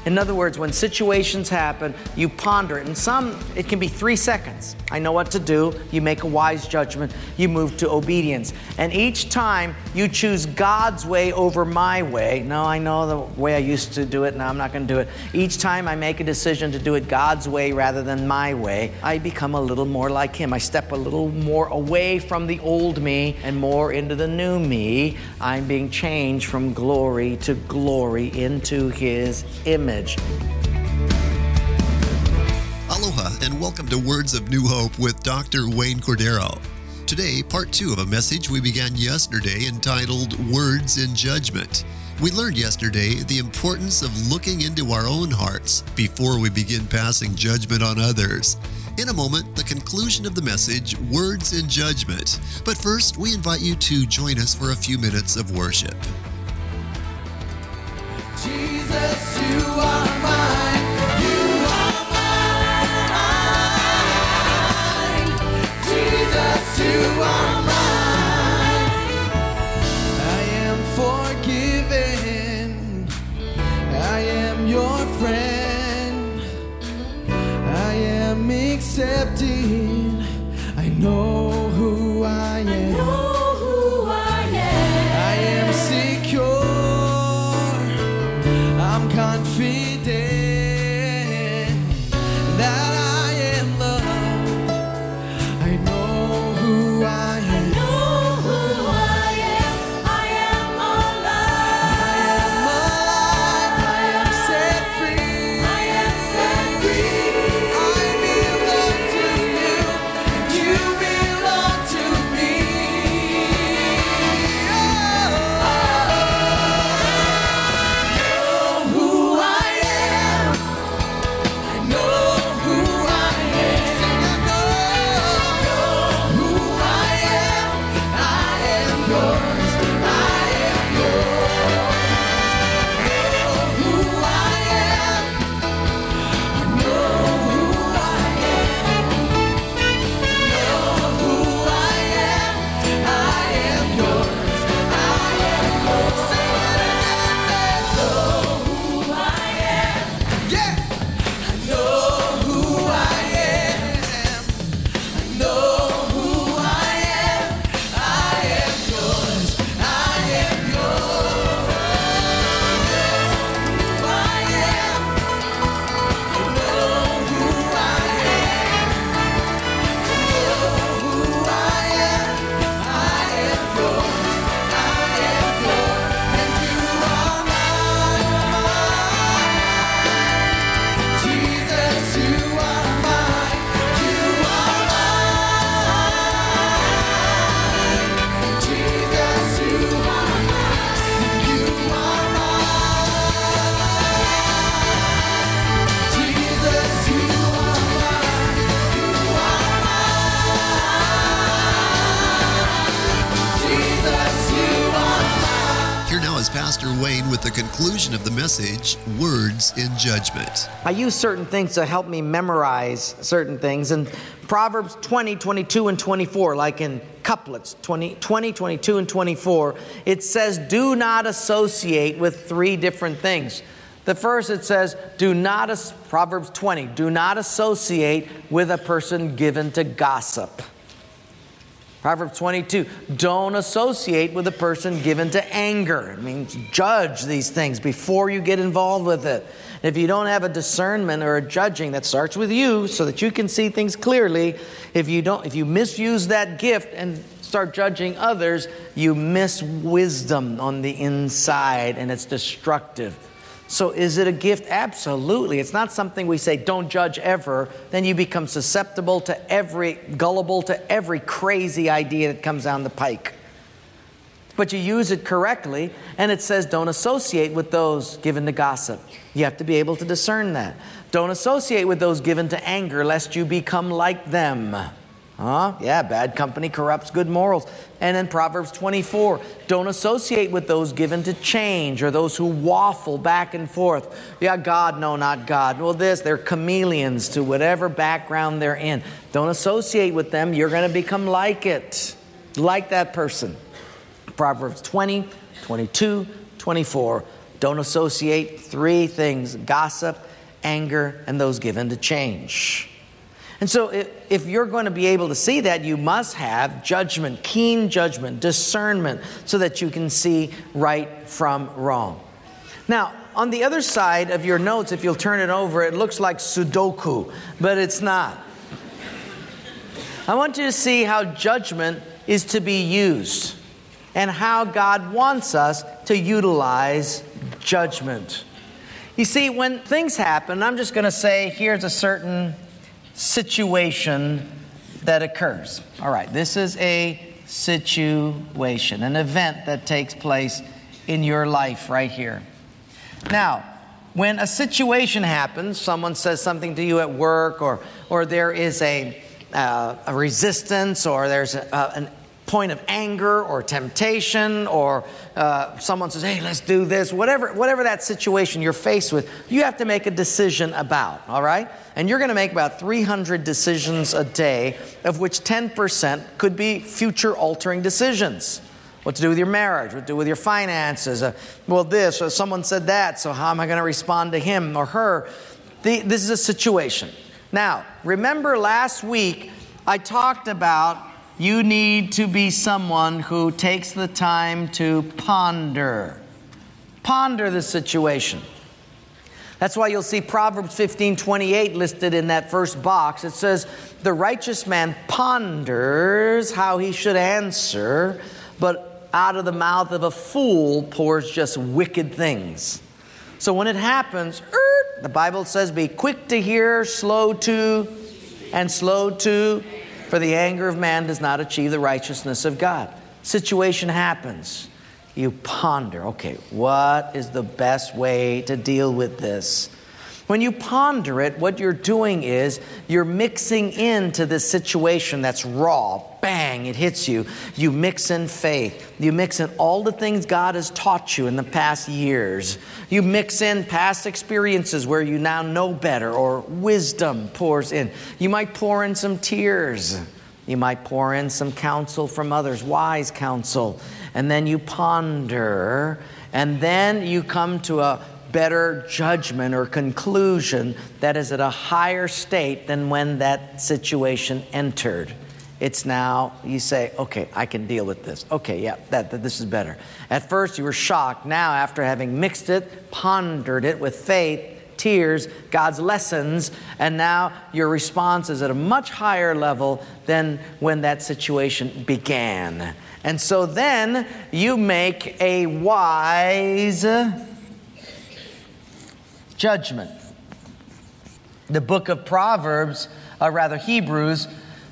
In other words, when situations happen, you ponder it. And some, it can be 3 seconds. I know what to do. You make a wise judgment. You move to obedience. And each time you choose God's way over my way. No, I know the way I used to do it. Now I'm not going to do it. Each time I make a decision to do it God's way rather than my way, I become a little more like Him. I step a little more away from the old me and more into the new me. I'm being changed from glory to glory into His image. Aloha and welcome to Words of New Hope with Dr. Wayne Cordero. Today, part 2 of a message we began yesterday entitled Words in Judgment. We learned yesterday the importance of looking into our own hearts before we begin passing judgment on others. In a moment, the conclusion of the message, Words in Judgment. But first, we invite you to join us for a few minutes of worship. Jesus, you are mine. You are mine. Jesus, you are mine. I am forgiven. I am your friend. I am accepted. I know who I am. I am secure. I'm confident that I am loved. I know who I am. I am alive. I am set free. I belong to you. You belong to me. Pastor Wayne with the conclusion of the message, Words in Judgment. I use certain things to help me memorize certain things. And Proverbs 20, 22, and 24, like in couplets, 20, 22, and 24, it says, do not associate with 3 different things. The first, it says, Proverbs 20, do not associate with a person given to gossip. Proverbs 22, don't associate with a person given to anger. It means judge these things before you get involved with it. If you don't have a discernment or a judging that starts with you so that you can see things clearly, if you misuse that gift and start judging others, you miss wisdom on the inside and it's destructive. So is it a gift? Absolutely. It's not something we say, don't judge ever. Then you become susceptible to gullible to every crazy idea that comes down the pike. But you use it correctly, and it says don't associate with those given to gossip. You have to be able to discern that. Don't associate with those given to anger, lest you become like them. Yeah, bad company corrupts good morals. And then Proverbs 24, don't associate with those given to change or those who waffle back and forth. Yeah, God, no, not God. Well, they're chameleons to whatever background they're in. Don't associate with them. You're going to become like it, like that person. Proverbs 20, 22, 24. Don't associate 3 things: gossip, anger, and those given to change. And so if you're going to be able to see that, you must have judgment, keen judgment, discernment, so that you can see right from wrong. Now, on the other side of your notes, if you'll turn it over, it looks like Sudoku, but it's not. I want you to see how judgment is to be used and how God wants us to utilize judgment. You see, when things happen, I'm just going to say, here's a certain situation that occurs. All right, this is a situation, an event that takes place in your life right here. Now, when a situation happens, someone says something to you at work, or there is a resistance, or there's a point of anger or temptation, or someone says, hey, let's do this, whatever that situation you're faced with, you have to make a decision about, all right? And you're going to make about 300 decisions a day, of which 10% could be future-altering decisions. What to do with your marriage, what to do with your finances, well, this, or someone said that, so how am I going to respond to him or her? This is a situation. Now, remember last week, I talked about you need to be someone who takes the time to ponder. Ponder the situation. That's why you'll see Proverbs 15:28 listed in that first box. It says, the righteous man ponders how he should answer, but out of the mouth of a fool pours just wicked things. So when it happens, the Bible says, be quick to hear, slow to, for the anger of man does not achieve the righteousness of God. Situation happens. You ponder, okay, what is the best way to deal with this? When you ponder it, what you're doing is you're mixing into this situation that's raw. Bang, it hits you. You mix in faith. You mix in all the things God has taught you in the past years. You mix in past experiences where you now know better, or wisdom pours in. You might pour in some tears. You might pour in some counsel from others, wise counsel. And then you ponder, and then you come to a better judgment or conclusion that is at a higher state than when that situation entered. It's now, you say, okay, I can deal with this. Okay, yeah, this is better. At first you were shocked. Now, after having mixed it, pondered it with faith, tears, God's lessons, and now your response is at a much higher level than when that situation began. And so then you make a wise judgment. The book of Proverbs, Hebrews,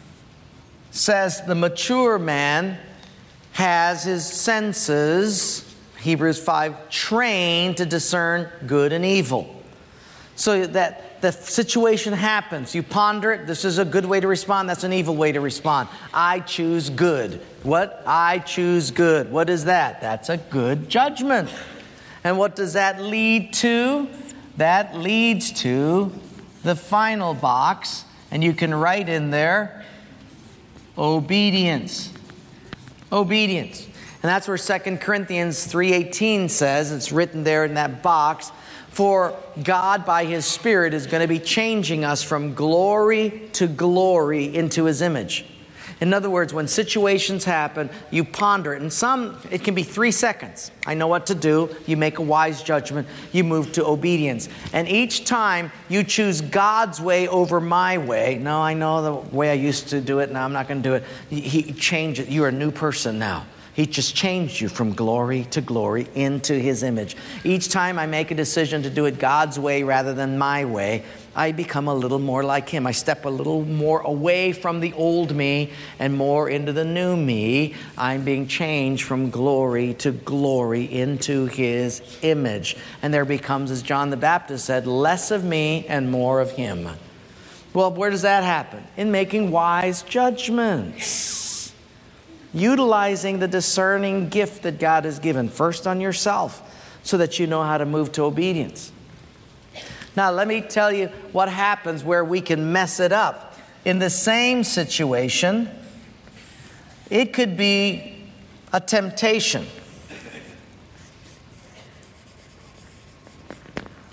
says the mature man has his senses, Hebrews 5, trained to discern good and evil. So that the situation happens. You ponder it. This is a good way to respond. That's an evil way to respond. I choose good. What? I choose good. What is that? That's a good judgment. And what does that lead to? That leads to the final box. And you can write in there, obedience. Obedience. And that's where 2 Corinthians 3:18 says, it's written there in that box, for God by His Spirit is going to be changing us from glory to glory into His image. In other words, when situations happen, you ponder it. And it can be 3 seconds. I know what to do. You make a wise judgment. You move to obedience. And each time you choose God's way over my way. No, I know the way I used to do it. Now I'm not going to do it. He changed it. You're a new person now. He just changed you from glory to glory into His image. Each time I make a decision to do it God's way rather than my way, I become a little more like Him. I step a little more away from the old me and more into the new me. I'm being changed from glory to glory into His image. And there becomes, as John the Baptist said, less of me and more of Him. Well, where does that happen? In making wise judgments. Utilizing the discerning gift that God has given, first on yourself, so that you know how to move to obedience. Now, let me tell you what happens where we can mess it up. In the same situation, it could be a temptation.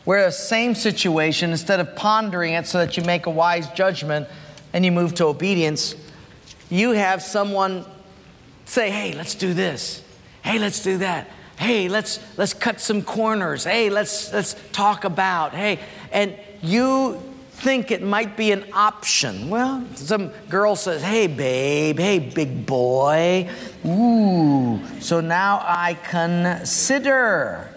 where the same situation, instead of pondering it so that you make a wise judgment and you move to obedience, you have someone say, hey, let's do this. Hey, let's do that. Hey, let's cut some corners. Hey, let's talk about. Hey, and you think it might be an option. Well, some girl says, hey, babe. Hey, big boy. Ooh, so now I consider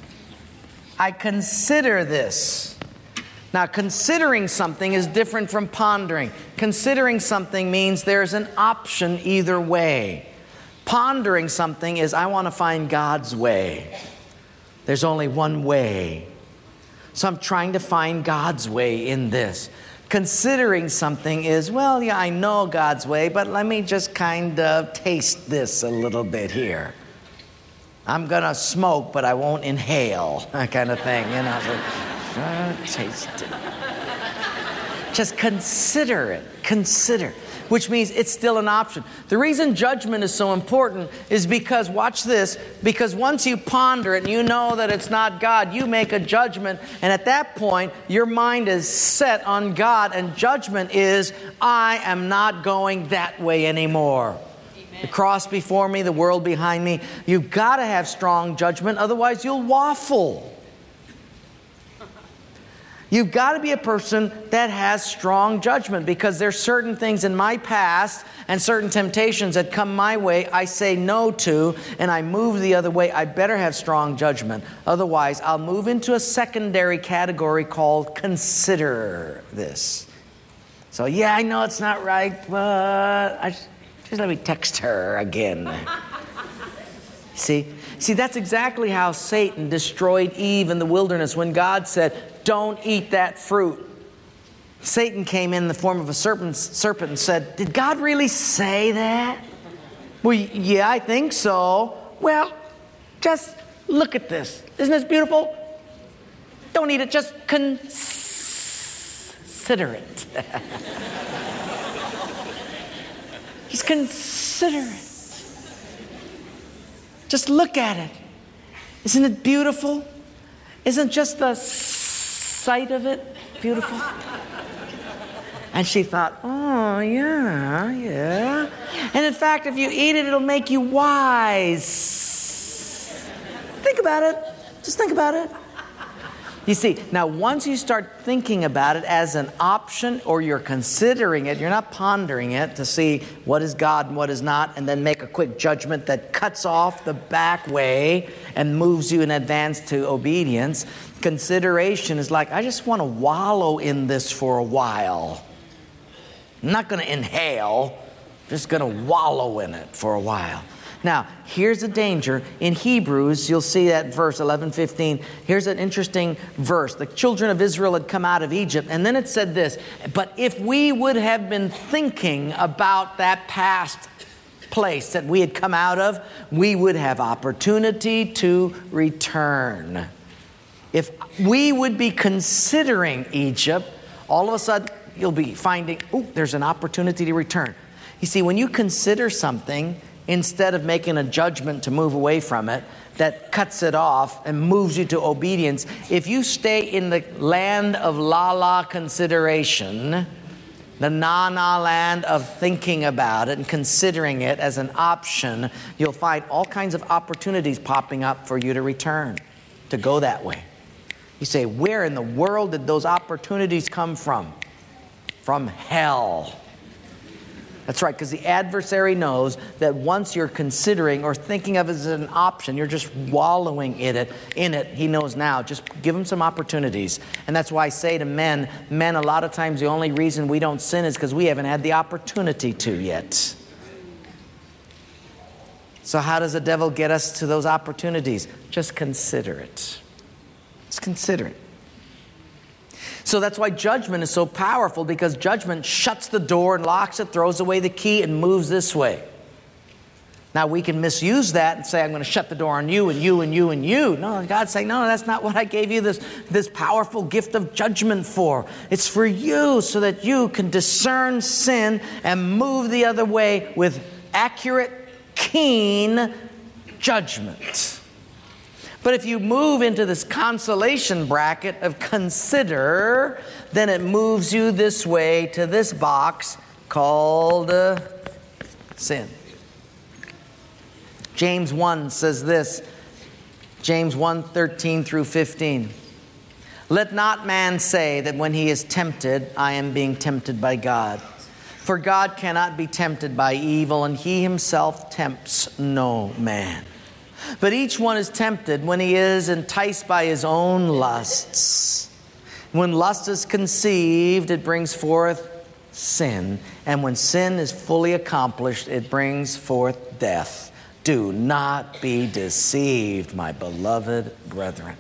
this. Now, considering something is different from pondering. Considering something means there's an option either way. Pondering something is, I want to find God's way. There's only one way. So I'm trying to find God's way in this. Considering something is, well, yeah, I know God's way, but let me just kind of taste this a little bit here. I'm going to smoke, but I won't inhale, that kind of thing, you know. Taste it. Just consider it. Consider. Which means it's still an option. The reason judgment is so important is because, watch this, because once you ponder it and you know that it's not God, you make a judgment, and at that point, your mind is set on God, and judgment is, I am not going that way anymore. Amen. The cross before me, the world behind me. You've got to have strong judgment, otherwise you'll waffle. You've got to be a person that has strong judgment, because there's certain things in my past and certain temptations that come my way I say no to, and I move the other way. I better have strong judgment. Otherwise, I'll move into a secondary category called consider this. So, yeah, I know it's not right, but just let me text her again. See, that's exactly how Satan destroyed Eve in the wilderness when God said, don't eat that fruit. Satan came in the form of a serpent and said, did God really say that? Well, yeah, I think so. Well, just look at this. Isn't this beautiful? Don't eat it, just consider it. Just consider it. Just look at it. Isn't it beautiful? Isn't just the sight of it beautiful? And she thought, oh, yeah. And in fact, if you eat it, it'll make you wise. Think about it. Just think about it. You see, now once you start thinking about it as an option, or you're considering it, you're not pondering it to see what is God and what is not, and then make a quick judgment that cuts off the back way and moves you in advance to obedience. Consideration is like, I just want to wallow in this for a while. I'm not going to inhale, just going to wallow in it for a while. Now, here's the danger. In Hebrews, you'll see that verse 11:15. Here's an interesting verse. The children of Israel had come out of Egypt, and then it said this, but if we would have been thinking about that past place that we had come out of, we would have opportunity to return. If we would be considering Egypt, all of a sudden you'll be finding, there's an opportunity to return. You see, when you consider something, instead of making a judgment to move away from it, that cuts it off and moves you to obedience, if you stay in the land of la-la consideration, the na-na land of thinking about it and considering it as an option, you'll find all kinds of opportunities popping up for you to return, to go that way. You say, where in the world did those opportunities come from? From hell. That's right, because the adversary knows that once you're considering or thinking of it as an option, you're just wallowing in it. He knows now. Just give him some opportunities. And that's why I say to men, a lot of times the only reason we don't sin is because we haven't had the opportunity to yet. So how does the devil get us to those opportunities? Just consider it. Just consider it. So that's why judgment is so powerful, because judgment shuts the door and locks it, throws away the key, and moves this way. Now we can misuse that and say, I'm going to shut the door on you and you and you and you. No, God's saying, no, that's not what I gave you this powerful gift of judgment for. It's for you so that you can discern sin and move the other way with accurate, keen judgment. But if you move into this consolation bracket of consider, then it moves you this way to this box called sin. James 1 says this, James 1:13 through 15. Let not man say that when he is tempted, I am being tempted by God. For God cannot be tempted by evil, and he himself tempts no man. But each one is tempted when he is enticed by his own lusts. When lust is conceived, it brings forth sin. And when sin is fully accomplished, it brings forth death. Do not be deceived, my beloved brethren.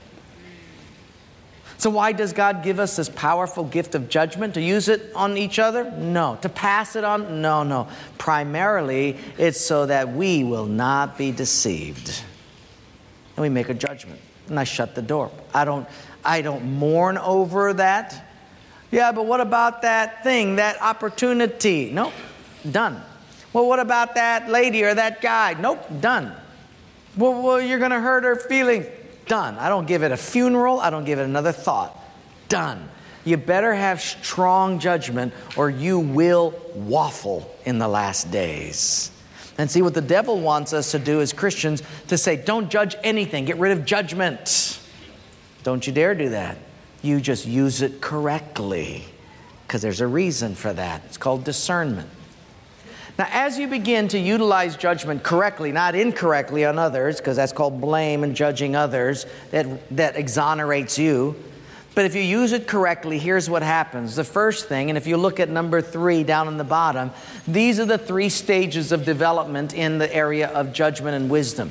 So why does God give us this powerful gift of judgment? To use it on each other? No. To pass it on? No. Primarily, it's so that we will not be deceived. And we make a judgment. And I shut the door. I don't mourn over that. Yeah, but what about that thing, that opportunity? Nope, done. Well, what about that lady or that guy? Nope, done. Well, you're going to hurt her feelings. Done. I don't give it a funeral. I don't give it another thought. Done. You better have strong judgment or you will waffle in the last days. And see, what the devil wants us to do as Christians, to say, don't judge anything. Get rid of judgment. Don't you dare do that. You just use it correctly, because there's a reason for that. It's called discernment. Now, as you begin to utilize judgment correctly, not incorrectly on others, because that's called blame and judging others, that exonerates you. But if you use it correctly, here's what happens. The first thing, and if you look at number 3 down in the bottom, these are the 3 stages of development in the area of judgment and wisdom.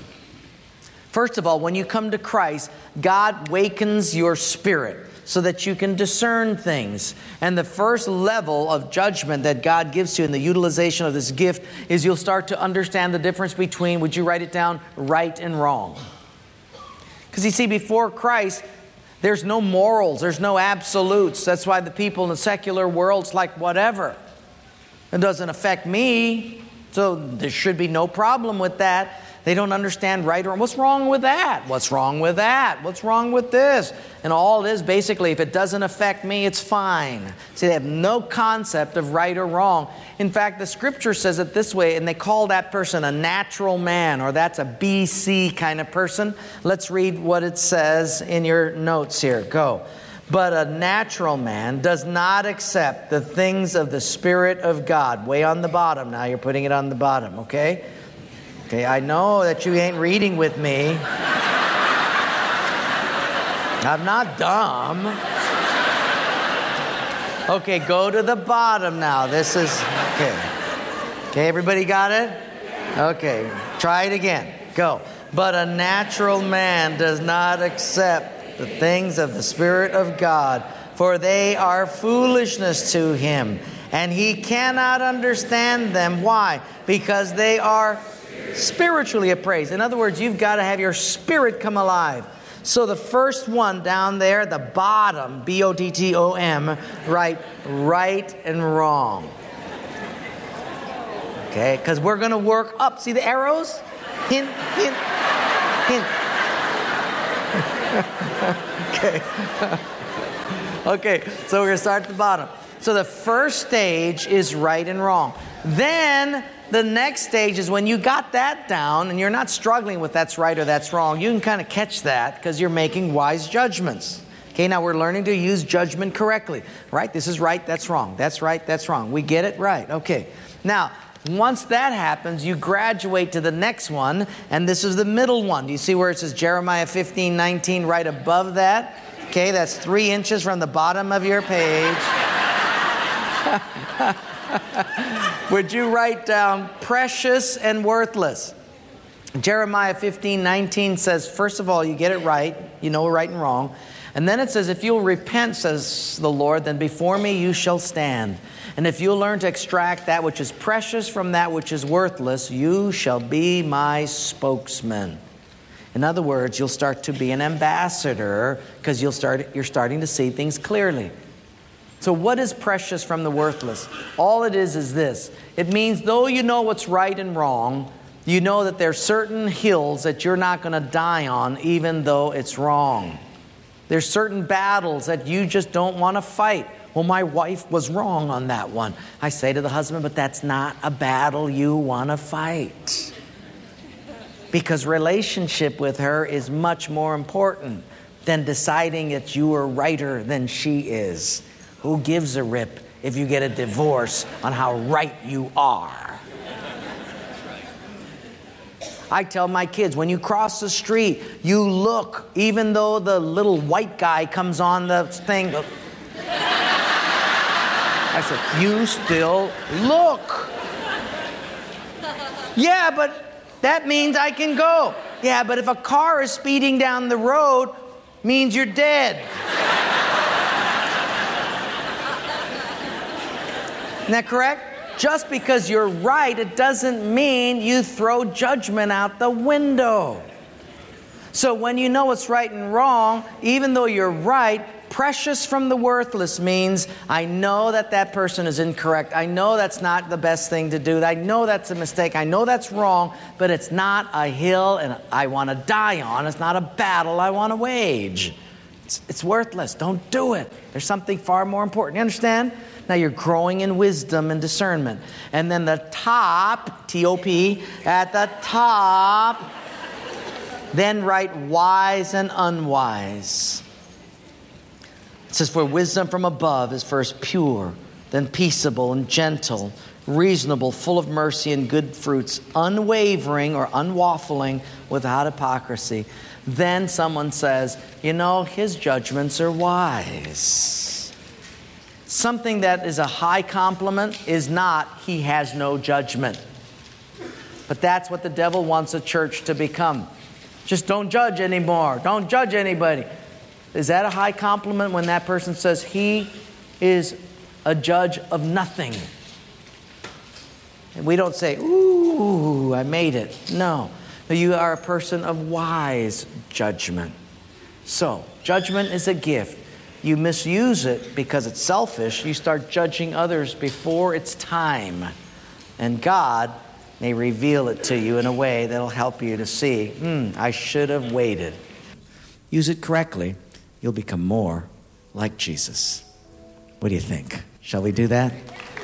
First of all, when you come to Christ, God wakens your spirit so that you can discern things. And the first level of judgment that God gives you in the utilization of this gift is you'll start to understand the difference between, would you write it down, right and wrong. Because you see, before Christ, there's no morals, there's no absolutes. That's why the people in the secular world's like, whatever. It doesn't affect me, so there should be no problem with that. They don't understand right or wrong. What's wrong with that? What's wrong with that? What's wrong with this? And all it is, basically, if it doesn't affect me, it's fine. See, they have no concept of right or wrong. In fact, the Scripture says it this way, and they call that person a natural man, or that's a BC kind of person. Let's read what it says in your notes here. Go. But a natural man does not accept the things of the Spirit of God. Way on the bottom now. You're putting it on the bottom, okay? Okay, I know that you ain't reading with me. I'm not dumb. Okay, go to the bottom now. This is, okay. Okay, everybody got it? Okay, try it again. Go. But a natural man does not accept the things of the Spirit of God, for they are foolishness to him, and he cannot understand them. Why? Because they are spiritually appraised. In other words, you've got to have your spirit come alive. So the first one down there, the bottom, B-O-T-T-O-M, right and wrong. Okay, because we're going to work up. See the arrows? Hint, hint, hint. Okay. Okay, so we're going to start at the bottom. So the first stage is right and wrong. Then the next stage is when you got that down and you're not struggling with that's right or that's wrong. You can kind of catch that because you're making wise judgments. Okay, now we're learning to use judgment correctly. Right? This is right, that's wrong. That's right, that's wrong. We get it right. Okay. Now, once that happens, you graduate to the next one, and this is the middle one. Do you see where it says Jeremiah 15:19 right above that? Okay, that's 3 inches from the bottom of your page. Would you write down precious and worthless? Jeremiah 15:19 says, first of all, you get it right. You know right and wrong. And then it says, if you'll repent, says the Lord, then before me you shall stand. And if you'll learn to extract that which is precious from that which is worthless, you shall be my spokesman. In other words, you'll start to be an ambassador because you're starting to see things clearly. So what is precious from the worthless? All it is this. It means though you know what's right and wrong, You know that there's certain hills that you're not going to die on even though it's wrong. There's certain battles that you just don't want to fight. Well, my wife was wrong on that one. I say to the husband, but that's not a battle you want to fight. Because relationship with her is much more important than deciding that you are righter than she is. Who gives a rip if you get a divorce on how right you are? I tell my kids, when you cross the street, you look, even though the little white guy comes on the thing. I said, you still look. Yeah, but that means I can go. Yeah, but if a car is speeding down the road, means you're dead. Isn't that correct? Just because you're right, it doesn't mean you throw judgment out the window. So when you know what's right and wrong, even though you're right, precious from the worthless means I know that that person is incorrect. I know that's not the best thing to do. I know that's a mistake. I know that's wrong, but it's not a hill and I want to die on. It's not a battle I want to wage. It's worthless. Don't do it. There's something far more important. You understand? Now you're growing in wisdom and discernment. And then the top, T-O-P, at the top, then write wise and unwise. It says, for wisdom from above is first pure, then peaceable and gentle, reasonable, full of mercy and good fruits, unwavering or unwaffling, without hypocrisy. Then someone says, you know, his judgments are wise. Something that is a high compliment is not, he has no judgment. But that's what the devil wants a church to become. Just don't judge anymore. Don't judge anybody. Is that a high compliment when that person says he is a judge of nothing? And we don't say, ooh, I made it. No. You are a person of wise judgment. So, judgment is a gift. You misuse it because it's selfish. You start judging others before it's time. And God may reveal it to you in a way that'll help you to see, I should have waited. Use it correctly. You'll become more like Jesus. What do you think? Shall we do that?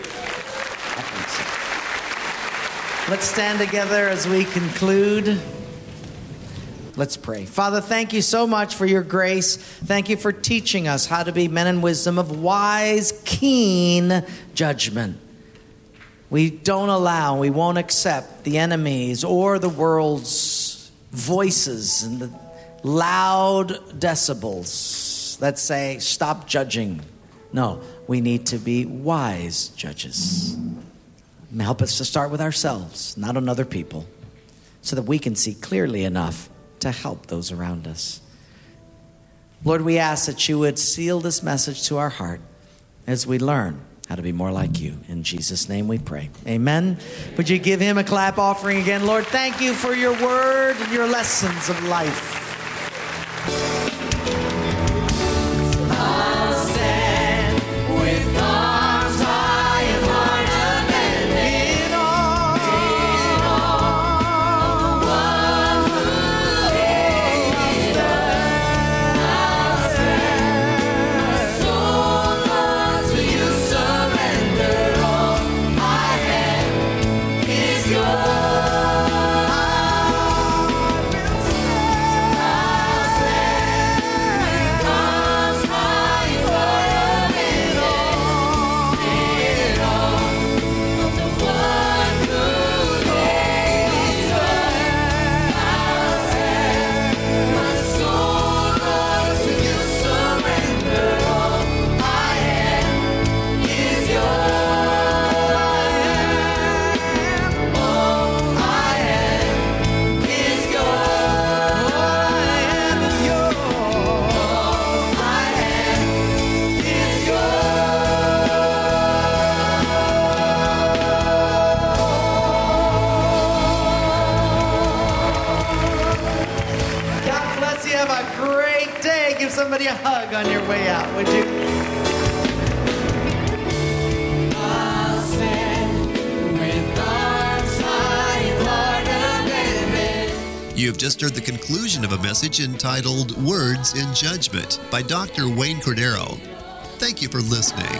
Let's stand together as we conclude. Let's pray. Father, thank you so much for your grace. Thank you for teaching us how to be men and wisdom of wise, keen judgment. We don't allow, we won't accept the enemies or the world's voices and the loud decibels that say, stop judging. No, we need to be wise judges. Help us to start with ourselves, not on other people, so that we can see clearly enough to help those around us. Lord, we ask that you would seal this message to our heart as we learn how to be more like you. In Jesus' name we pray. Amen. Would you give him a clap offering again? Lord, thank you for your word and your lessons of life. Somebody a hug on your way out, would you? I'll stand with arms high and heart You've just heard the conclusion of a message entitled Words in Judgment by Dr. Wayne Cordero. Thank you for listening.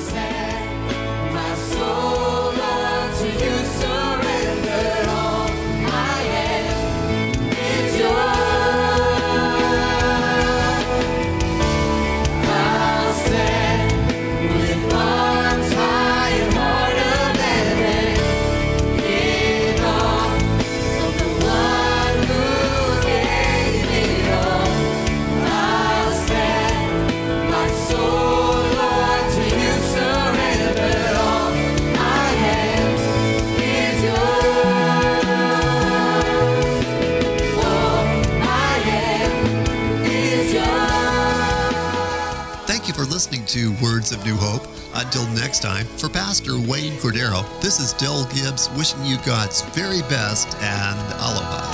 Listening to Words of New Hope. Until next time, for Pastor Wayne Cordero, this is Del Gibbs wishing you God's very best and aloha.